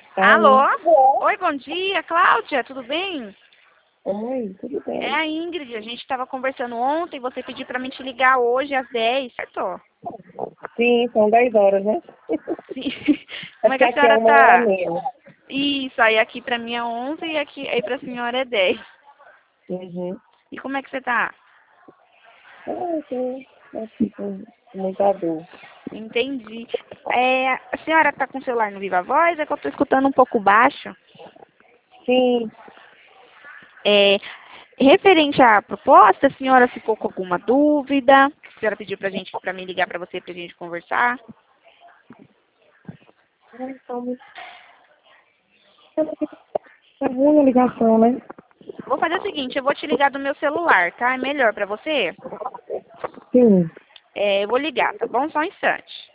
Alô? Alô? Oi, bom dia, Cláudia, tudo bem? Oi, tudo É bem? a Ingrid, a gente estava conversando ontem, você pediu para mim te ligar hoje às 10, certo? Sim, são 10 horas, né? Sim. É Como é que porque a aqui é senhora uma hora tá? menos. Isso, aí aqui para mim é 11 e aqui aí para a senhora é 10. Uhum. E como é que você tá? Eu tô aqui com muita dor. Entendi. A senhora tá com o celular no Viva Voz? É que eu tô escutando um pouco baixo. Sim, É, referente à proposta, a senhora ficou com alguma dúvida? A senhora pediu para mim ligar para você pra gente conversar? então, tá ruim a ligação, né? Vou fazer o seguinte, eu vou te ligar do meu celular, tá? É melhor pra você? Sim, Eu vou ligar, tá bom? Só um instante.